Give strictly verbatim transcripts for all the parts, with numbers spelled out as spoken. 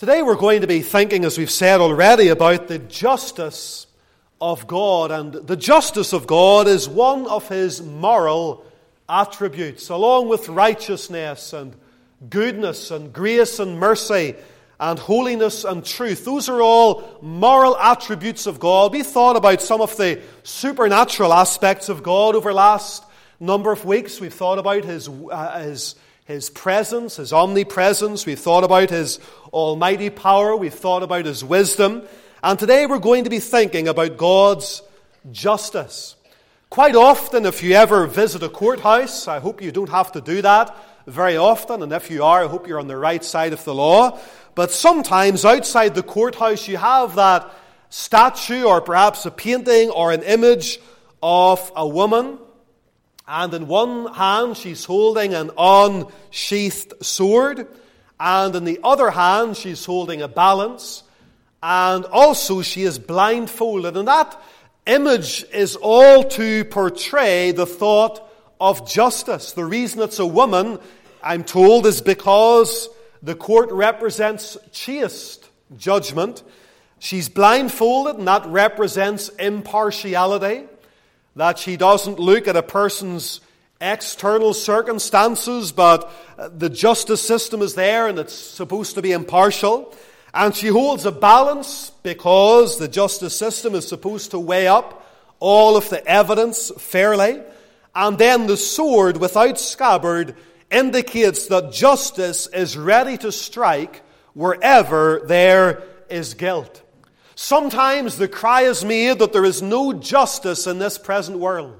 Today we're going to be thinking, as we've said already, about the justice of God. And the justice of God is one of His moral attributes, along with righteousness and goodness and grace and mercy and holiness and truth. Those are all moral attributes of God. We thought about some of the supernatural aspects of God over the last number of weeks. We've thought about His uh, His His presence, His omnipresence. We've thought about His almighty power. We've thought about His wisdom. And today we're going to be thinking about God's justice. Quite often, if you ever visit a courthouse, I hope you don't have to do that very often. And if you are, I hope you're on the right side of the law. But sometimes outside the courthouse, you have that statue or perhaps a painting or an image of a woman. And in one hand, she's holding an unsheathed sword. And in the other hand, she's holding a balance. And also, she is blindfolded. And that image is all to portray the thought of justice. The reason it's a woman, I'm told, is because the court represents chaste judgment. She's blindfolded, and that represents impartiality. That she doesn't look at a person's external circumstances, but the justice system is there and it's supposed to be impartial. And she holds a balance because the justice system is supposed to weigh up all of the evidence fairly. And then the sword without scabbard indicates that justice is ready to strike wherever there is guilt. Sometimes the cry is made that there is no justice in this present world.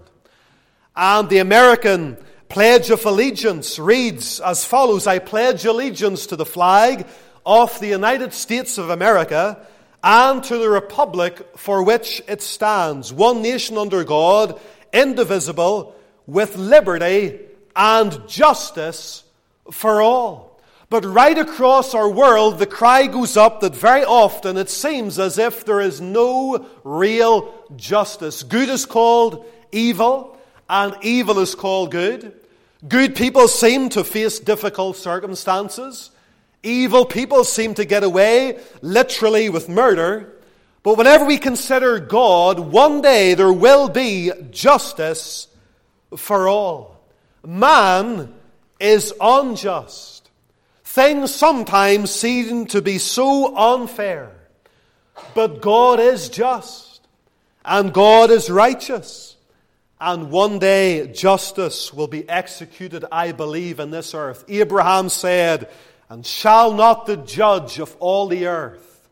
And the American Pledge of Allegiance reads as follows: I pledge allegiance to the flag of the United States of America and to the republic for which it stands, one nation under God, indivisible, with liberty and justice for all. But right across our world, the cry goes up that very often it seems as if there is no real justice. Good is called evil, and evil is called good. Good people seem to face difficult circumstances. Evil people seem to get away, literally, with murder. But whenever we consider God, one day there will be justice for all. Man is unjust. Things sometimes seem to be so unfair. But God is just. And God is righteous. And one day justice will be executed, I believe, in this earth. Abraham said, and shall not the judge of all the earth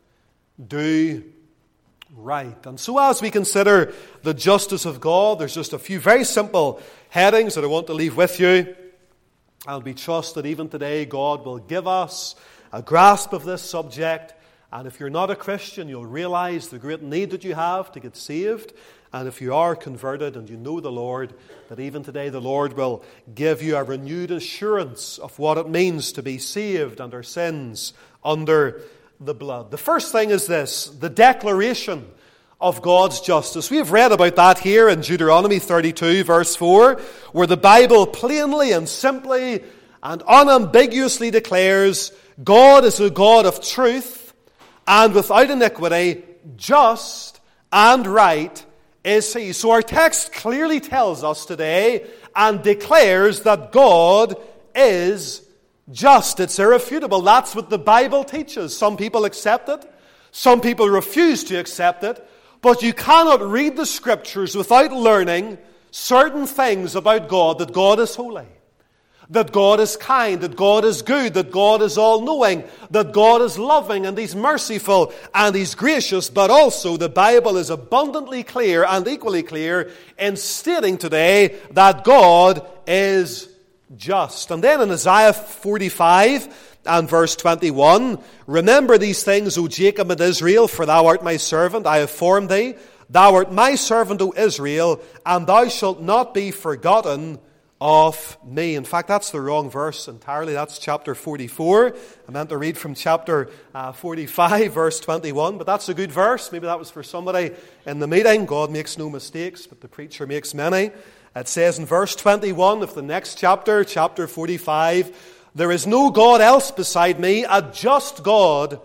do right? And so as we consider the justice of God, there's just a few very simple headings that I want to leave with you. And we trust that even today God will give us a grasp of this subject. And if you're not a Christian, you'll realize the great need that you have to get saved. And if you are converted and you know the Lord, that even today the Lord will give you a renewed assurance of what it means to be saved and our sins under the blood. The first thing is this: the declaration of God's justice. We have read about that here in Deuteronomy thirty-two, verse four, where the Bible plainly and simply and unambiguously declares God is a God of truth and without iniquity, just and right is He. So our text clearly tells us today and declares that God is just. It's irrefutable. That's what the Bible teaches. Some people accept it. Some people refuse to accept it. But you cannot read the Scriptures without learning certain things about God. That God is holy. That God is kind. That God is good. That God is all-knowing. That God is loving and He's merciful and He's gracious. But also the Bible is abundantly clear and equally clear in stating today that God is just. And then in Isaiah forty-five and verse twenty-one, remember these things, O Jacob and Israel, for thou art my servant, I have formed thee. Thou art my servant, O Israel, and thou shalt not be forgotten of me. In fact, that's the wrong verse entirely. That's chapter forty-four. I meant to read from chapter uh, forty-five, verse twenty-one, but that's a good verse. Maybe that was for somebody in the meeting. God makes no mistakes, but the preacher makes many. It says in verse twenty-one of the next chapter, chapter forty-five, there is no God else beside me, a just God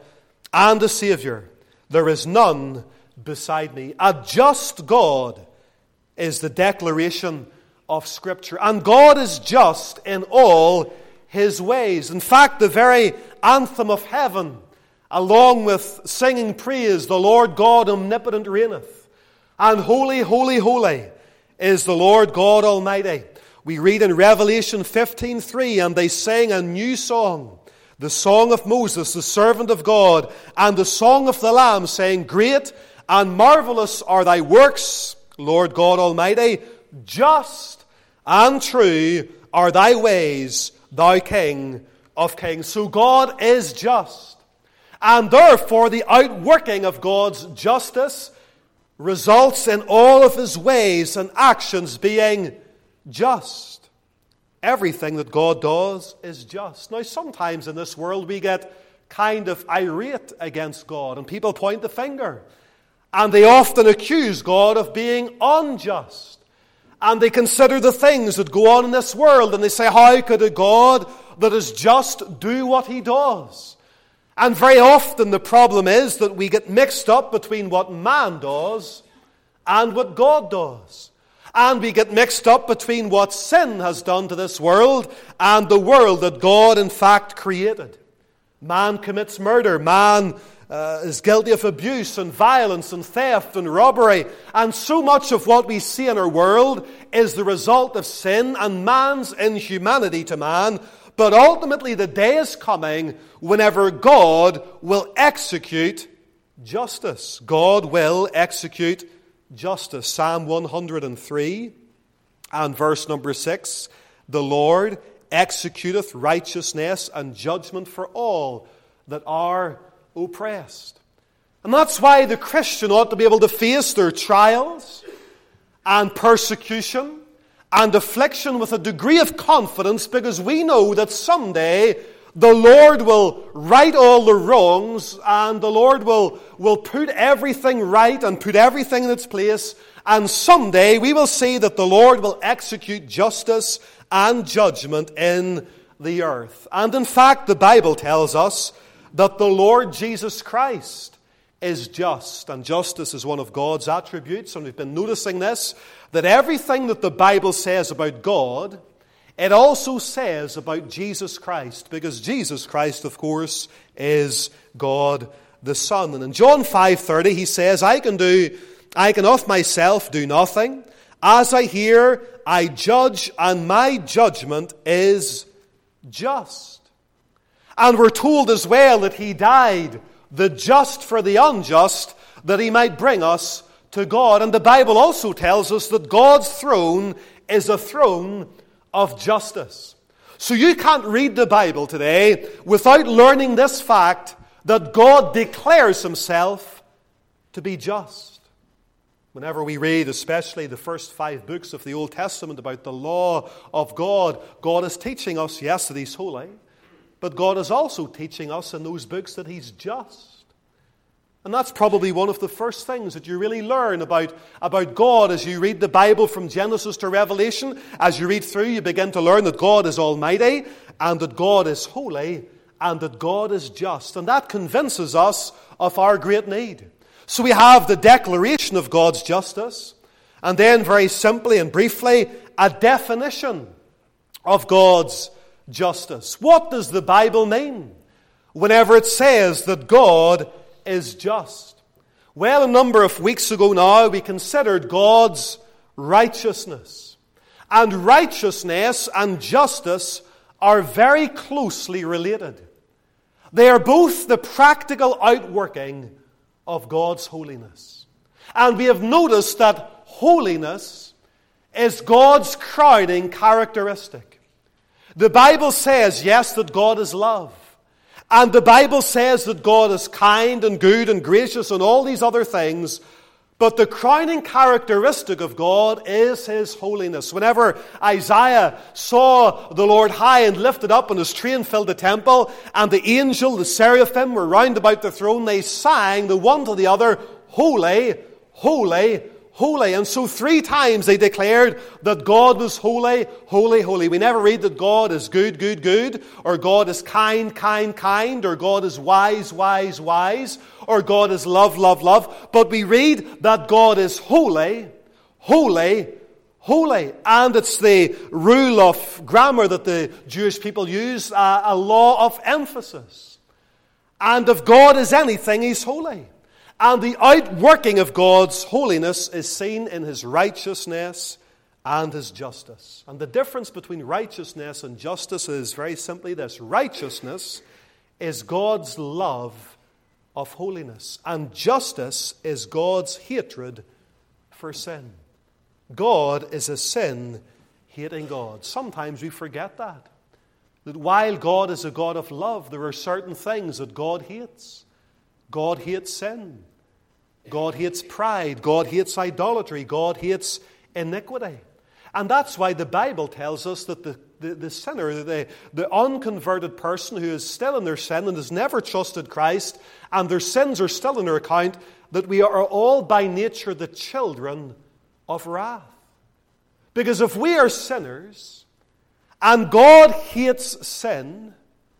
and a Savior. There is none beside me. A just God is the declaration of Scripture. And God is just in all His ways. In fact, the very anthem of heaven, along with singing praise, the Lord God omnipotent reigneth, and holy, holy, holy is the Lord God Almighty. We read in Revelation fifteen three, and they sang a new song, the song of Moses, the servant of God, and the song of the Lamb, saying, Great and marvelous are thy works, Lord God Almighty. Just and true are thy ways, thou King of kings. So God is just. And therefore the outworking of God's justice results in all of His ways and actions being just. Everything that God does is just. Now sometimes in this world we get kind of irate against God, and people point the finger. And they often accuse God of being unjust. And they consider the things that go on in this world, and they say, how could a God that is just do what He does? And very often the problem is that we get mixed up between what man does and what God does. And we get mixed up between what sin has done to this world and the world that God in fact created. Man commits murder. Man uh, is guilty of abuse and violence and theft and robbery. And so much of what we see in our world is the result of sin and man's inhumanity to man. But ultimately the day is coming whenever God will execute justice. God will execute justice. Psalm one hundred three and verse number six. The Lord executeth righteousness and judgment for all that are oppressed. And that's why the Christian ought to be able to face their trials and persecution and affliction with a degree of confidence, because we know that someday the Lord will right all the wrongs, and the Lord will, will put everything right and put everything in its place, and someday we will see that the Lord will execute justice and judgment in the earth. And in fact, the Bible tells us that the Lord Jesus Christ is just, and justice is one of God's attributes, and we've been noticing this, that everything that the Bible says about God, it also says about Jesus Christ, because Jesus Christ, of course, is God the Son. And in John five thirty, he says, I can do, I can of myself do nothing. As I hear, I judge, and my judgment is just. And we're told as well that He died, the just for the unjust, that He might bring us to God. And the Bible also tells us that God's throne is a throne of justice. So you can't read the Bible today without learning this fact, that God declares Himself to be just. Whenever we read, especially the first five books of the Old Testament about the law of God, God is teaching us, yes, that He's holy, but God is also teaching us in those books that He's just. And that's probably one of the first things that you really learn about, about God as you read the Bible from Genesis to Revelation. As you read through, you begin to learn that God is almighty, and that God is holy, and that God is just. And that convinces us of our great need. So we have the declaration of God's justice, and then very simply and briefly, a definition of God's justice. What does the Bible mean whenever it says that God is just? Well, a number of weeks ago now, we considered God's righteousness. And righteousness and justice are very closely related. They are both the practical outworking of God's holiness. And we have noticed that holiness is God's crowning characteristic. The Bible says, yes, that God is love. And the Bible says that God is kind and good and gracious and all these other things. But the crowning characteristic of God is His holiness. Whenever Isaiah saw the Lord high and lifted up, and His train filled the temple, and the angel, the seraphim, were round about the throne, they sang the one to the other, Holy, holy, holy. And so three times they declared that God was holy, holy, holy. We never read that God is good, good, good, or God is kind, kind, kind, or God is wise, wise, wise, or God is love, love, love. But we read that God is holy, holy, holy. And it's the rule of grammar that the Jewish people use, uh, a law of emphasis. And if God is anything, He's holy. And the outworking of God's holiness is seen in His righteousness and His justice. And the difference between righteousness and justice is very simply this. Righteousness is God's love of holiness, and justice is God's hatred for sin. God is a sin-hating God. Sometimes we forget that. That while God is a God of love, there are certain things that God hates. God hates sin. God hates pride. God hates idolatry. God hates iniquity. And that's why the Bible tells us that the, the, the sinner, the, the unconverted person who is still in their sin and has never trusted Christ, and their sins are still in their account, that we are all by nature the children of wrath. Because if we are sinners, and God hates sin,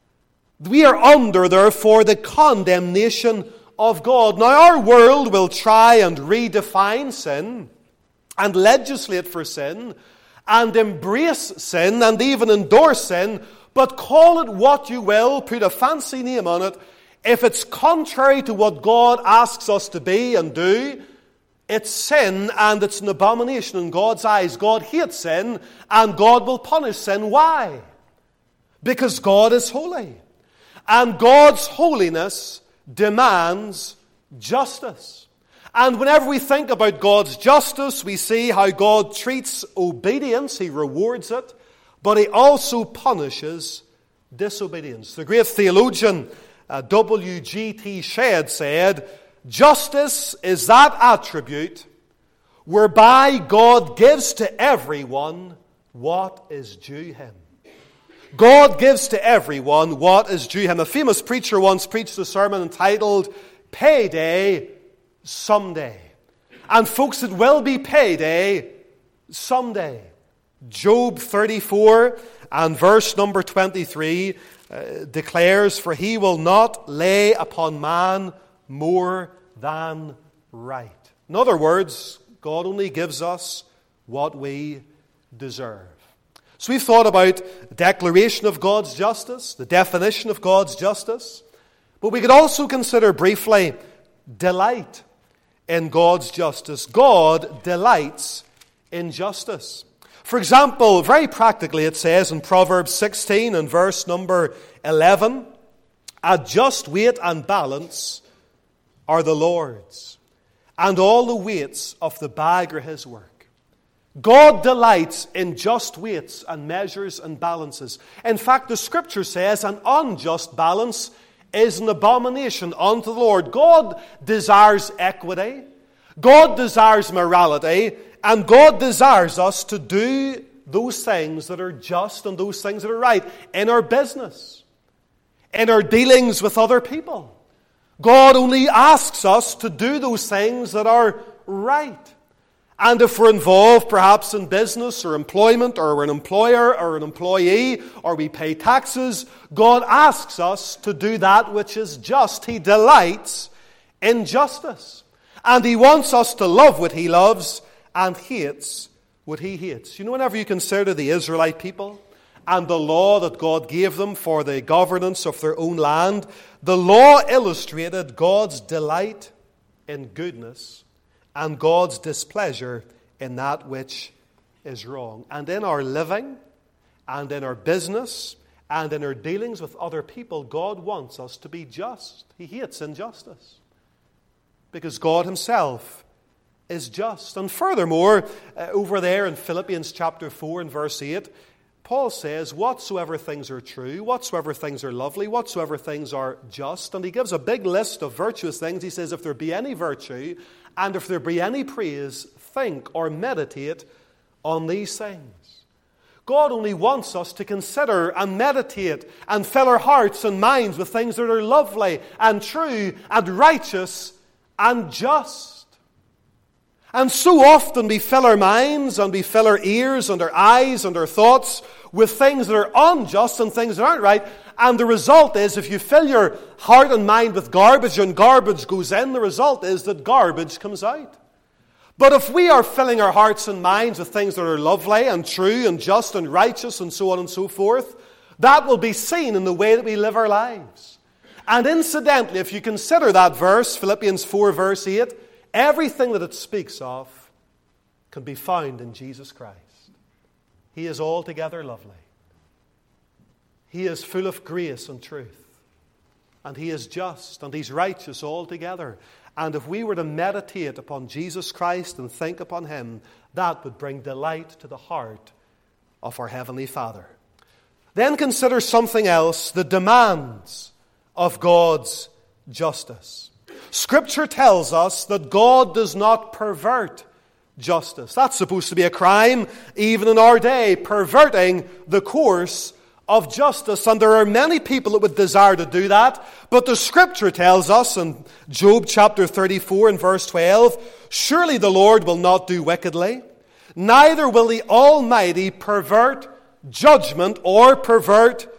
we are under, therefore, the condemnation of God. Now, our world will try and redefine sin and legislate for sin and embrace sin and even endorse sin, but call it what you will, put a fancy name on it. If it's contrary to what God asks us to be and do, it's sin and it's an abomination in God's eyes. God hates sin and God will punish sin. Why? Because God is holy. And God's holiness demands justice. And whenever we think about God's justice, we see how God treats obedience. He rewards it, but He also punishes disobedience. The great theologian uh, W G T Shedd said, "Justice is that attribute whereby God gives to everyone what is due Him." God gives to everyone what is due Him. A famous preacher once preached a sermon entitled, "Payday Someday." And folks, it will be payday someday. Job thirty-four and verse number twenty-three uh, declares, "For He will not lay upon man more than right." In other words, God only gives us what we deserve. So we've thought about the declaration of God's justice, the definition of God's justice, but we could also consider briefly delight in God's justice. God delights in justice. For example, very practically it says in Proverbs sixteen and verse number eleven, "A just weight and balance are the Lord's, and all the weights of the bag are His work." God delights in just weights and measures and balances. In fact, the Scripture says an unjust balance is an abomination unto the Lord. God desires equity. God desires morality. And God desires us to do those things that are just and those things that are right in our business, in our dealings with other people. God only asks us to do those things that are right. And if we're involved perhaps in business or employment, or we're an employer or an employee, or we pay taxes, God asks us to do that which is just. He delights in justice. And He wants us to love what He loves and hates what He hates. You know, whenever you consider the Israelite people and the law that God gave them for the governance of their own land, the law illustrated God's delight in goodness and God's displeasure in that which is wrong. And in our living, and in our business, and in our dealings with other people, God wants us to be just. He hates injustice, because God Himself is just. And furthermore, uh, over there in Philippians chapter four and verse eight, Paul says, "Whatsoever things are true, whatsoever things are lovely, whatsoever things are just." And he gives a big list of virtuous things. He says, if there be any virtue, and if there be any praise, think or meditate on these things. God only wants us to consider and meditate and fill our hearts and minds with things that are lovely and true and righteous and just. And so often we fill our minds and we fill our ears and our eyes and our thoughts with things that are unjust and things that aren't right. And the result is, if you fill your heart and mind with garbage and garbage goes in, the result is that garbage comes out. But if we are filling our hearts and minds with things that are lovely and true and just and righteous and so on and so forth, that will be seen in the way that we live our lives. And incidentally, if you consider that verse, Philippians four verse eight, everything that it speaks of can be found in Jesus Christ. He is altogether lovely. He is full of grace and truth. And He is just and He's righteous altogether. And if we were to meditate upon Jesus Christ and think upon Him, that would bring delight to the heart of our Heavenly Father. Then consider something else, the demands of God's justice. Scripture tells us that God does not pervert justice. That's supposed to be a crime even in our day, perverting the course of justice. And there are many people that would desire to do that. But the Scripture tells us in Job chapter thirty-four and verse twelve, surely the Lord will not do wickedly, neither will the Almighty pervert judgment or pervert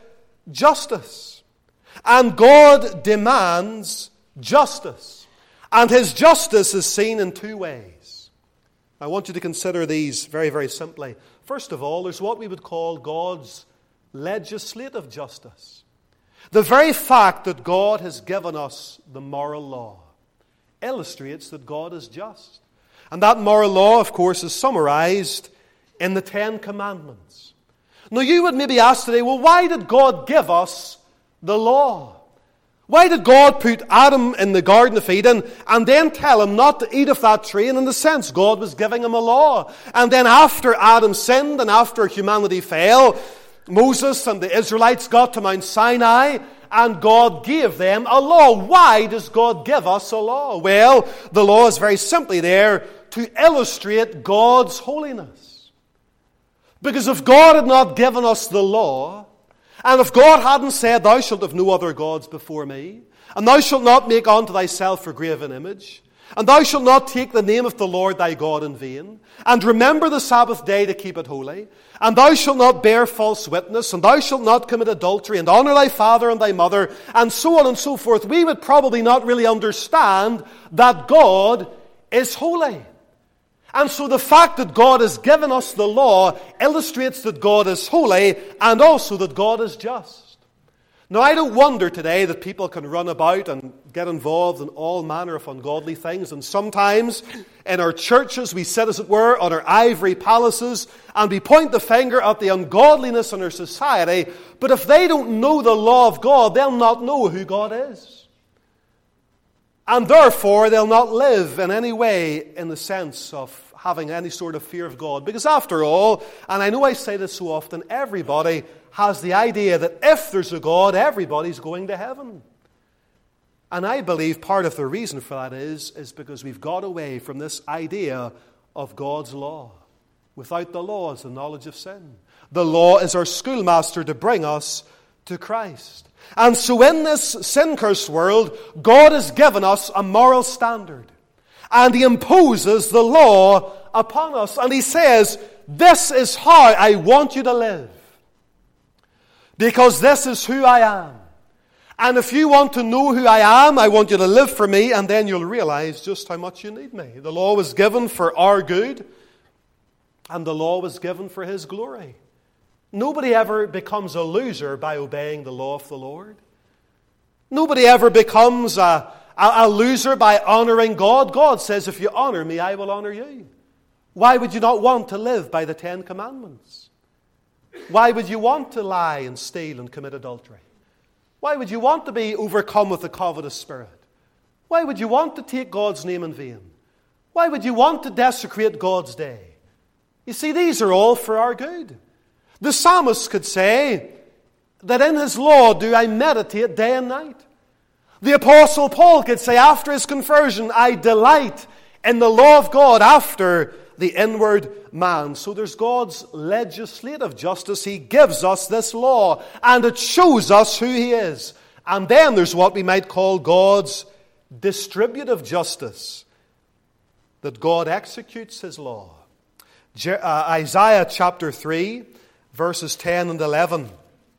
justice. And God demands justice. And His justice is seen in two ways. I want you to consider these very, very simply. First of all, there's what we would call God's legislative justice. The very fact that God has given us the moral law illustrates that God is just. And that moral law, of course, is summarized in the Ten Commandments. Now, you would maybe ask today, well, why did God give us the law? Why did God put Adam in the Garden of Eden and then tell him not to eat of that tree? And in the sense, God was giving him a law. And then after Adam sinned and after humanity fell, Moses and the Israelites got to Mount Sinai and God gave them a law. Why does God give us a law? Well, the law is very simply there to illustrate God's holiness. Because if God had not given us the law, and if God hadn't said, thou shalt have no other gods before me, and thou shalt not make unto thyself a graven image, and thou shalt not take the name of the Lord thy God in vain, and remember the Sabbath day to keep it holy, and thou shalt not bear false witness, and thou shalt not commit adultery, and honor thy father and thy mother, and so on and so forth, we would probably not really understand that God is holy. And so the fact that God has given us the law illustrates that God is holy and also that God is just. Now, I don't wonder today that people can run about and get involved in all manner of ungodly things. And sometimes in our churches we sit, as it were, on our ivory palaces and we point the finger at the ungodliness in our society. But if they don't know the law of God, they'll not know who God is. And therefore, they'll not live in any way in the sense of having any sort of fear of God. Because after all, and I know I say this so often, everybody has the idea that if there's a God, everybody's going to heaven. And I believe part of the reason for that is, is because we've got away from this idea of God's law. Without the law is the knowledge of sin. The law is our schoolmaster to bring us to Christ. And so in this sin-cursed world, God has given us a moral standard. And He imposes the law upon us. And He says, this is how I want you to live. Because this is who I am. And if you want to know who I am, I want you to live for me, and then you'll realize just how much you need me. The law was given for our good, and the law was given for His glory. Nobody ever becomes a loser by obeying the law of the Lord. Nobody ever becomes a, a, a loser by honoring God. God says, if you honor me, I will honor you. Why would you not want to live by the Ten Commandments? Why would you want to lie and steal and commit adultery? Why would you want to be overcome with the covetous spirit? Why would you want to take God's name in vain? Why would you want to desecrate God's day? You see, these are all for our good. The psalmist could say that in His law do I meditate day and night. The Apostle Paul could say after his conversion, I delight in the law of God after the inward man. So there's God's legislative justice. He gives us this law and it shows us who He is. And then there's what we might call God's distributive justice. that God executes his law. Je- uh, Isaiah chapter three, verses ten and eleven.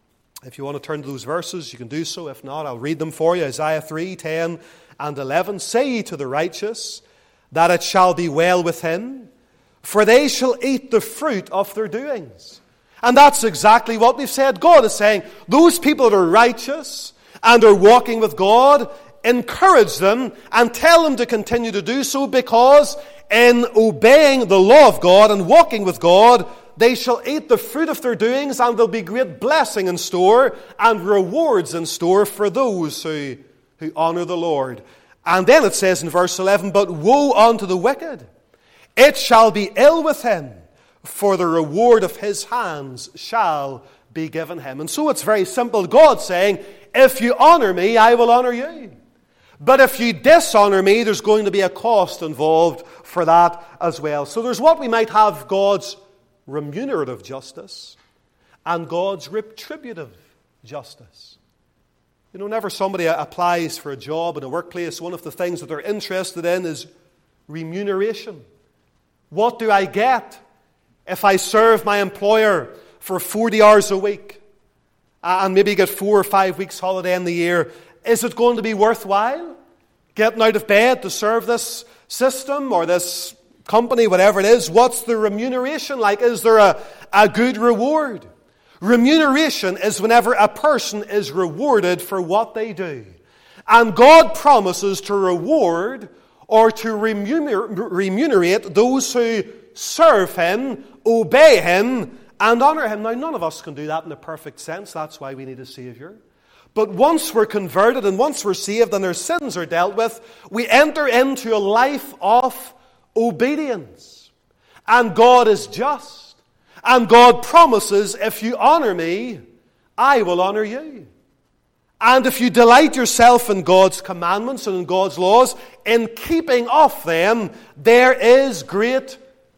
If you want to turn to those verses, you can do so. If not, I'll read them for you. Isaiah three, ten and eleven. Say ye to the righteous, that it shall be well with him, for they shall eat the fruit of their doings. And that's exactly what we've said. God is saying, those people that are righteous and are walking with God, encourage them and tell them to continue to do so, because in obeying the law of God and walking with God, they shall eat the fruit of their doings, and there'll be great blessing in store and rewards in store for those who, who honor the Lord. And then it says in verse eleven, but woe unto the wicked, it shall be ill with him, for the reward of his hands shall be given him. And so it's very simple. God saying, if you honor me, I will honor you. But if you dishonor me, there's going to be a cost involved for that as well. So there's what we might have God's remunerative justice and God's retributive justice. You know, whenever somebody applies for a job in a workplace, one of the things that they're interested in is remuneration. What do I get if I serve my employer for forty hours a week and maybe get four or five weeks holiday in the year? Is it going to be worthwhile getting out of bed to serve this system or this company, whatever it is? What's the remuneration like? Is there a, a good reward? Remuneration is whenever a person is rewarded for what they do. And God promises to reward or to remuner- remunerate those who serve him, obey him, and honor him. Now, none of us can do that in a perfect sense. That's why we need a Savior. But once we're converted and once we're saved and our sins are dealt with, we enter into a life of obedience. And God is just. And God promises, if you honor me, I will honor you. And if you delight yourself in God's commandments and in God's laws, in keeping of them, there is great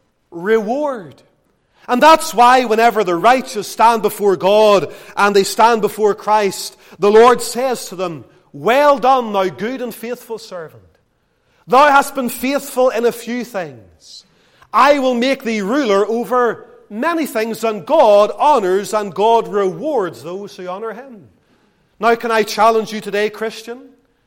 reward. And that's why whenever the righteous stand before God and they stand before Christ, the Lord says to them, well done, thou good and faithful servant. Thou hast been faithful in a few things. I will make thee ruler over many things. And God honors and God rewards those who honor him. Now, can I challenge you today, Christian?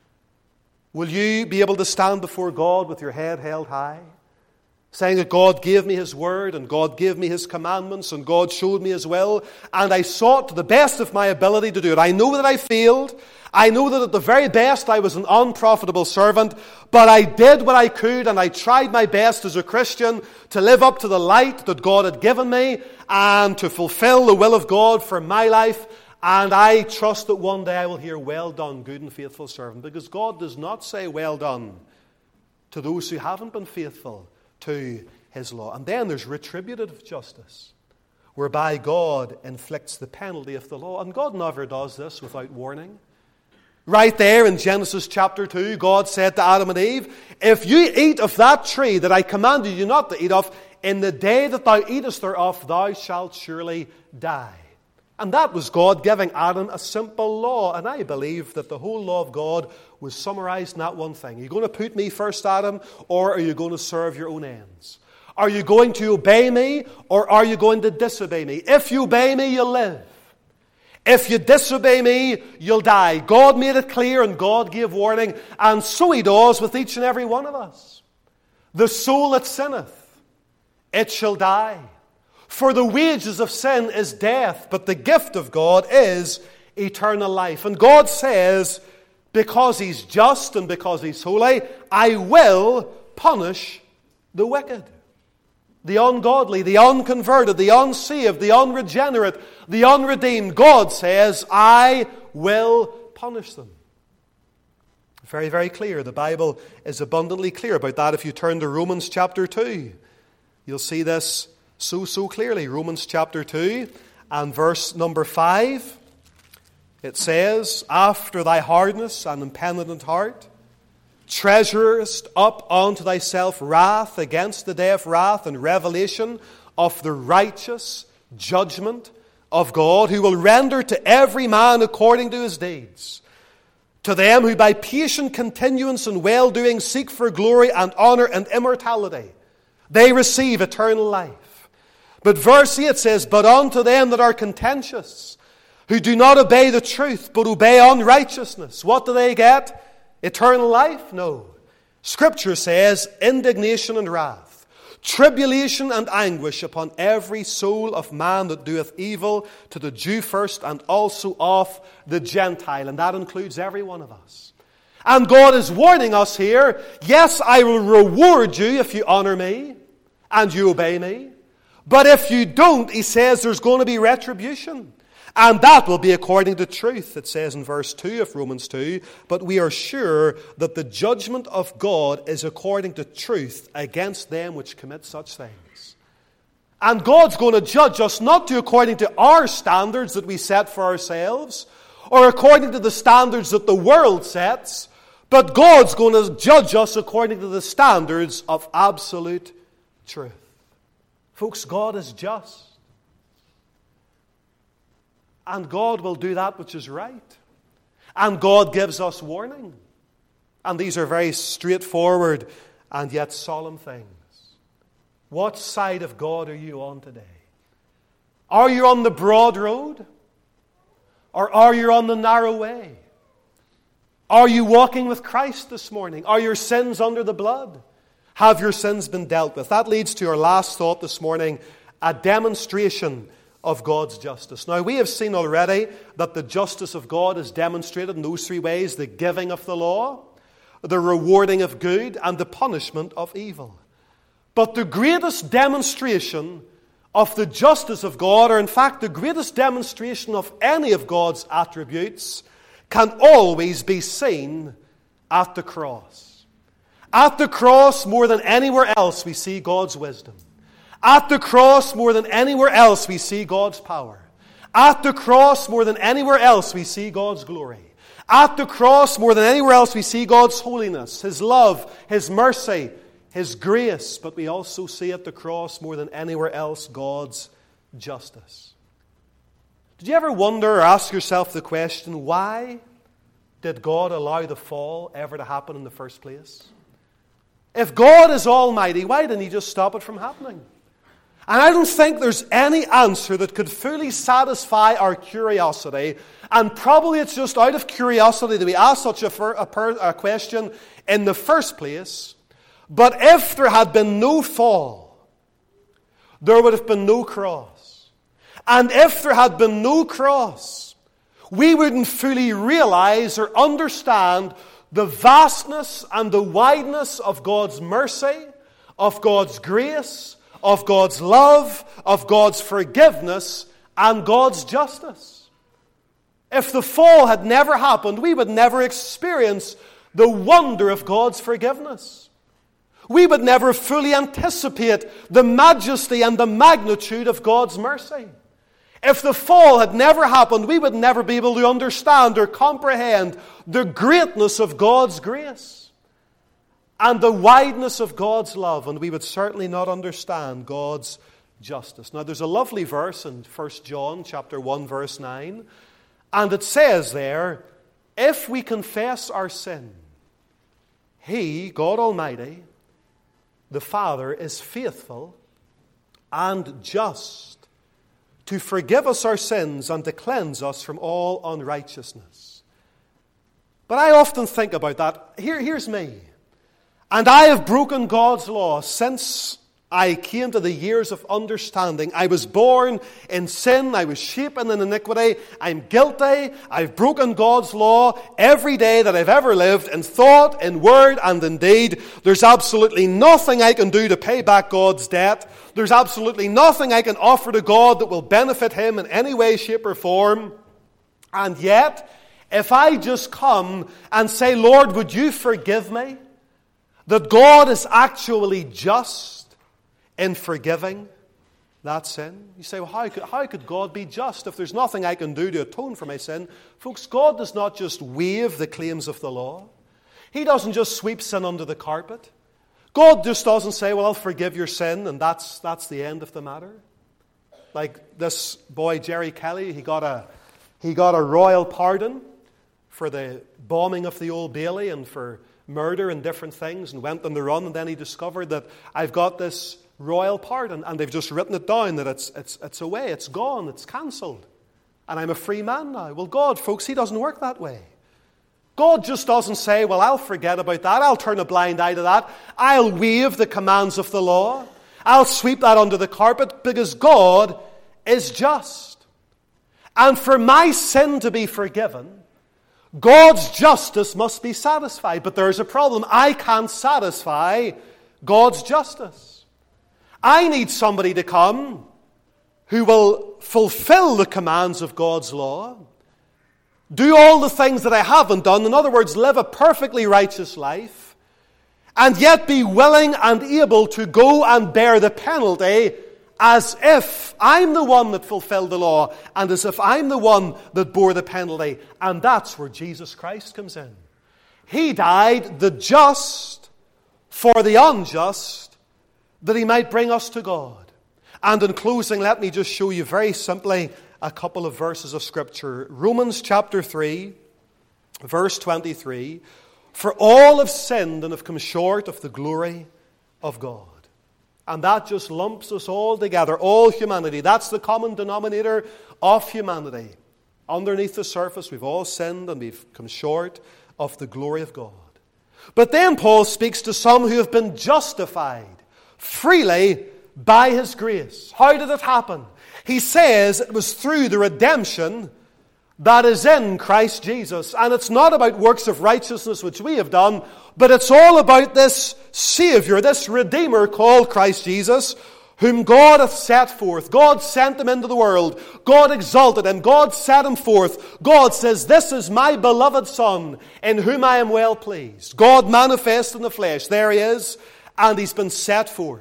Will you be able to stand before God with your head held high, saying that God gave me his word and God gave me his commandments and God showed me his will, and I sought to the best of my ability to do it. I know that I failed. I know that at the very best I was an unprofitable servant, but I did what I could and I tried my best as a Christian to live up to the light that God had given me and to fulfill the will of God for my life. And I trust that one day I will hear, well done, good and faithful servant, because God does not say well done to those who haven't been faithful to his law. And then there's retributive justice, whereby God inflicts the penalty of the law. And God never does this without warning. Right there in Genesis chapter two, God said to Adam and Eve, if you eat of that tree that I commanded you not to eat of, in the day that thou eatest thereof, thou shalt surely die. And that was God giving Adam a simple law. And I believe that the whole law of God was summarized in that one thing. Are you going to put me first, Adam, or are you going to serve your own ends? Are you going to obey me, or are you going to disobey me? If you obey me, you'll live. If you disobey me, you'll die. God made it clear and God gave warning, and so he does with each and every one of us. The soul that sinneth, it shall die. For the wages of sin is death, but the gift of God is eternal life. And God says, because he's just and because he's holy, I will punish the wicked, the ungodly, the unconverted, the unsaved, the unregenerate, the unredeemed. God says, I will punish them. Very, very clear. The Bible is abundantly clear about that. If you turn to Romans chapter two, you'll see this so, so clearly. Romans chapter two and verse number five. It says, after thy hardness and impenitent heart, treasurest up unto thyself wrath against the day of wrath and revelation of the righteous judgment of God, who will render to every man according to his deeds. To them who by patient continuance and well-doing seek for glory and honor and immortality, they receive eternal life. But verse eight says, but unto them that are contentious, who do not obey the truth, but obey unrighteousness, what do they get? Eternal life? No. Scripture says, indignation and wrath, tribulation and anguish upon every soul of man that doeth evil, to the Jew first, and also of the Gentile. And that includes every one of us. And God is warning us here, yes, I will reward you if you honor me and you obey me. But if you don't, he says, there's going to be retribution. And that will be according to truth, it says in verse two of Romans two. But we are sure that the judgment of God is according to truth against them which commit such things. And God's going to judge us not to according to our standards that we set for ourselves, or according to the standards that the world sets, but God's going to judge us according to the standards of absolute truth. Folks, God is just. And God will do that which is right. And God gives us warning. And these are very straightforward and yet solemn things. What side of God are you on today? Are you on the broad road? Or are you on the narrow way? Are you walking with Christ this morning? Are your sins under the blood? Have your sins been dealt with? That leads to our last thought this morning, a demonstration of God's justice. Now, we have seen already that the justice of God is demonstrated in those three ways: the giving of the law, the rewarding of good, and the punishment of evil. But the greatest demonstration of the justice of God, or in fact the greatest demonstration of any of God's attributes, can always be seen at the cross. At the cross, more than anywhere else, we see God's wisdom. At the cross, more than anywhere else, we see God's power. At the cross, more than anywhere else, we see God's glory. At the cross, more than anywhere else, we see God's holiness, His love, His mercy, His grace. But we also see at the cross, more than anywhere else, God's justice. Did you ever wonder or ask yourself the question, why did God allow the fall ever to happen in the first place? If God is almighty, why didn't He just stop it from happening? And I don't think there's any answer that could fully satisfy our curiosity. And probably it's just out of curiosity that we ask such a, a, a question in the first place. But if there had been no fall, there would have been no cross. And if there had been no cross, we wouldn't fully realize or understand the vastness and the wideness of God's mercy, of God's grace, of God's love, of God's forgiveness, and God's justice. If the fall had never happened, we would never experience the wonder of God's forgiveness. We would never fully anticipate the majesty and the magnitude of God's mercy. If the fall had never happened, we would never be able to understand or comprehend the greatness of God's grace and the wideness of God's love, and we would certainly not understand God's justice. Now, there's a lovely verse in First John chapter one, verse nine, and it says there, if we confess our sin, He, God Almighty, the Father, is faithful and just to forgive us our sins and to cleanse us from all unrighteousness. But I often think about that. Here, here's me. And I have broken God's law since I came to the years of understanding. I was born in sin. I was shapen in iniquity. I'm guilty. I've broken God's law every day that I've ever lived, in thought, in word, and in deed. There's absolutely nothing I can do to pay back God's debt. There's absolutely nothing I can offer to God that will benefit Him in any way, shape, or form. And yet, if I just come and say, Lord, would you forgive me? That God is actually just in forgiving that sin. You say, well, how could, how could God be just if there's nothing I can do to atone for my sin? Folks, God does not just waive the claims of the law. He doesn't just sweep sin under the carpet. God just doesn't say, well, I'll forgive your sin, and that's, that's the end of the matter. Like this boy, Jerry Kelly, he got a, he got a royal pardon for the bombing of the Old Bailey and for murder and different things, and went on the run, and then he discovered that I've got this royal pardon, and they've just written it down that it's, it's, it's away, it's gone, it's cancelled, and I'm a free man now. Well, God, folks, he doesn't work that way. God just doesn't say, well, I'll forget about that, I'll turn a blind eye to that, I'll waive the commands of the law, I'll sweep that under the carpet, because God is just. And for my sin to be forgiven, God's justice must be satisfied. But there's a problem. I can't satisfy God's justice. I need somebody to come who will fulfill the commands of God's law, do all the things that I haven't done, in other words, live a perfectly righteous life, and yet be willing and able to go and bear the penalty as if I'm the one that fulfilled the law, and as if I'm the one that bore the penalty. And that's where Jesus Christ comes in. He died, the just, for the unjust, that he might bring us to God. And in closing, let me just show you very simply a couple of verses of Scripture. Romans chapter three, verse twenty-three. For all have sinned and have come short of the glory of God. And that just lumps us all together, all humanity. That's the common denominator of humanity. Underneath the surface, we've all sinned and we've come short of the glory of God. But then Paul speaks to some who have been justified freely by his grace. How did it happen? He says it was through the redemption that is in Christ Jesus. And it's not about works of righteousness which we have done, but it's all about this Savior, this Redeemer called Christ Jesus, whom God hath set forth. God sent him into the world. God exalted him. God set him forth. God says, this is my beloved Son, in whom I am well pleased. God manifest in the flesh. There he is, and he's been set forth.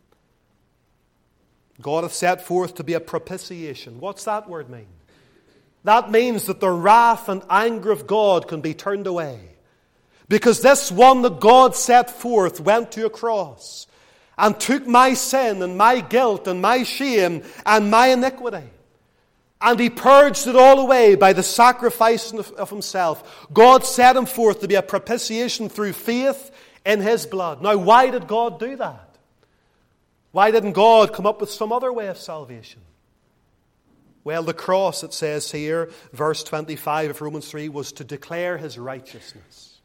God hath set forth to be a propitiation. What's that word mean? That means that the wrath and anger of God can be turned away. Because this one that God set forth went to a cross and took my sin and my guilt and my shame and my iniquity. And he purged it all away by the sacrifice of himself. God set him forth to be a propitiation through faith in his blood. Now, why did God do that? Why didn't God come up with some other way of salvation? Well, the cross, it says here, verse twenty-five of Romans three, was to declare his righteousness.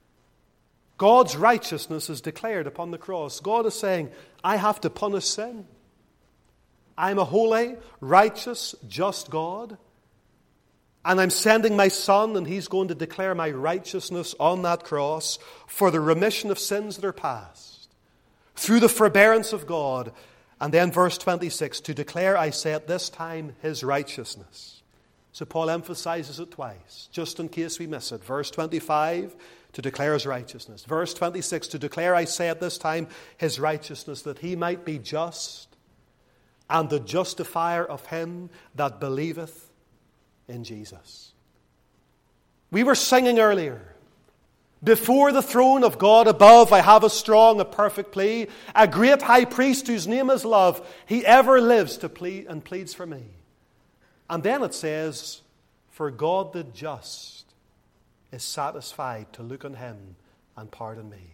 God's righteousness is declared upon the cross. God is saying, I have to punish sin. I'm a holy, righteous, just God. And I'm sending my Son, and he's going to declare my righteousness on that cross for the remission of sins that are past, through the forbearance of God. And then verse twenty-six, to declare, I say at this time, his righteousness. So Paul emphasizes it twice, just in case we miss it. Verse twenty-five, to declare his righteousness. Verse twenty-six, to declare, I say at this time, his righteousness, that he might be just and the justifier of him that believeth in Jesus. We were singing earlier, before the throne of God above, I have a strong, a perfect plea, a great high priest whose name is love. He ever lives to plead and pleads for me. And then it says, for God the just is satisfied to look on him and pardon me.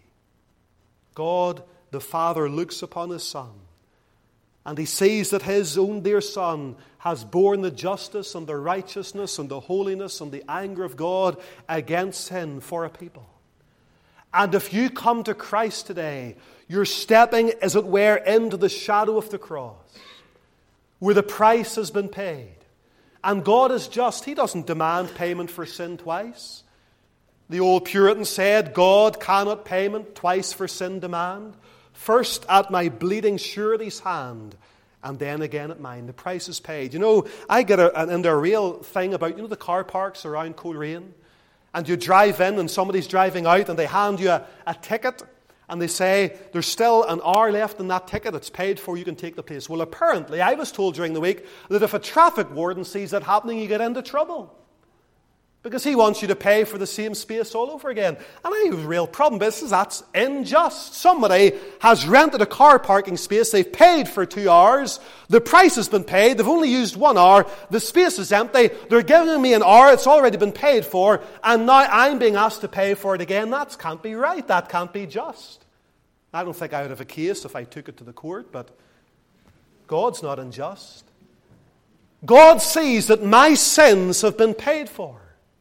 God the Father looks upon his Son, and he sees that his own dear Son has borne the justice and the righteousness and the holiness and the anger of God against sin for a people. And if you come to Christ today, you're stepping, as it were, into the shadow of the cross, where the price has been paid. And God is just. He doesn't demand payment for sin twice. The old Puritan said, God cannot payment twice for sin demand. First at my bleeding surety's hand, and then again at mine. The price is paid. You know, I get a, an, into a real thing about, you know, the car parks around Coleraine. And you drive in and somebody's driving out and they hand you a, a ticket and they say, there's still an hour left in that ticket, it's paid for, you can take the place. Well, apparently, I was told during the week that if a traffic warden sees that happening, you get into trouble. Because he wants you to pay for the same space all over again. And I have a real problem with this is that's unjust. Somebody has rented a car parking space, they've paid for two hours, the price has been paid, they've only used one hour, the space is empty, they're giving me an hour, it's already been paid for, and now I'm being asked to pay for it again. That can't be right, that can't be just. I don't think I would have a case if I took it to the court, but God's not unjust. God sees that my sins have been paid for.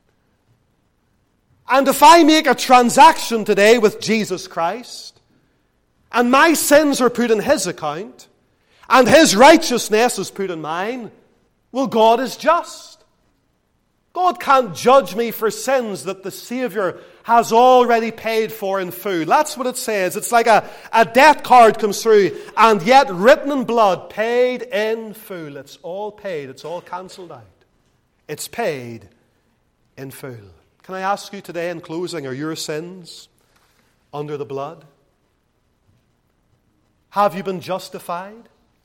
And if I make a transaction today with Jesus Christ, and my sins are put in His account, and His righteousness is put in mine, well, God is just. God can't judge me for sins that the Savior has already paid for in full. That's what it says. It's like a, a debt card comes through, and yet written in blood, paid in full. It's all paid. It's all cancelled out. It's paid in full. Can I ask you today in closing, are your sins under the blood? Have you been justified?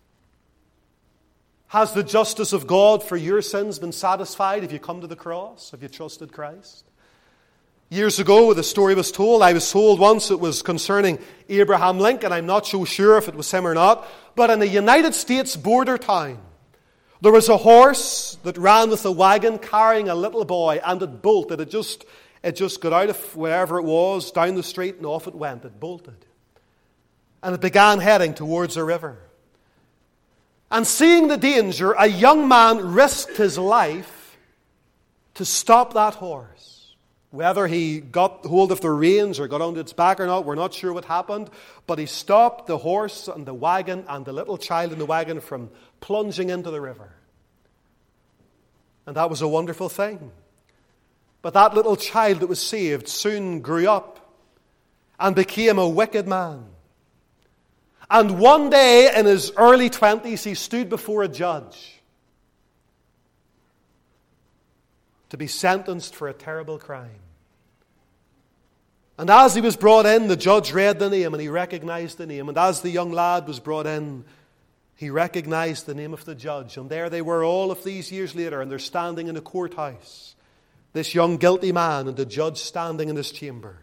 Has the justice of God for your sins been satisfied? Have you come to the cross? Have you trusted Christ? Years ago, the story was told, I was told once it was concerning Abraham Lincoln. I'm not so sure if it was him or not. But in a United States border town, there was a horse that ran with a wagon carrying a little boy, and it bolted. It just, it just got out of wherever it was, down the street, and off it went. It bolted. And it began heading towards a river. And seeing the danger, a young man risked his life to stop that horse. Whether he got hold of the reins or got onto its back or not, we're not sure what happened. But he stopped the horse and the wagon and the little child in the wagon from plunging into the river. And that was a wonderful thing. But that little child that was saved soon grew up and became a wicked man. And one day in his early twenties, he stood before a judge to be sentenced for a terrible crime. And as he was brought in, the judge read the name and he recognized the name. And as the young lad was brought in, he recognized the name of the judge. And there they were all of these years later, and they're standing in a courthouse. This young guilty man and the judge standing in his chamber.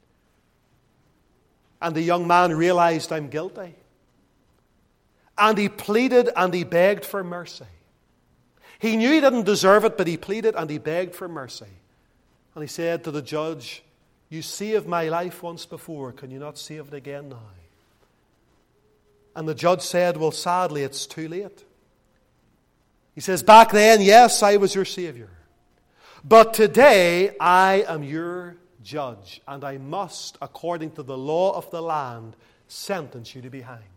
And the young man realized, I'm guilty. And he pleaded and he begged for mercy. He knew he didn't deserve it, but he pleaded and he begged for mercy. And he said to the judge, you saved my life once before, can you not save it again now? And the judge said, well, sadly, it's too late. He says, back then, yes, I was your Savior. But today, I am your judge, and I must, according to the law of the land, sentence you to be hanged.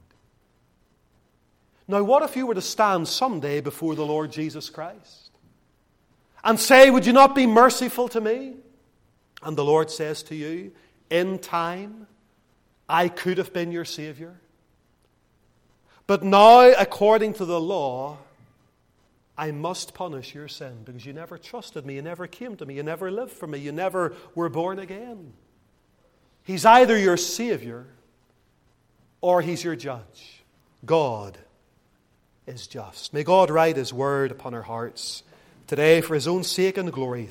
Now, what if you were to stand someday before the Lord Jesus Christ and say, would you not be merciful to me? And the Lord says to you, in time, I could have been your Savior. But now, according to the law, I must punish your sin because you never trusted me, you never came to me, you never lived for me, you never were born again. He's either your Savior or He's your judge. God is just. May God write His word upon our hearts today for His own sake and glory.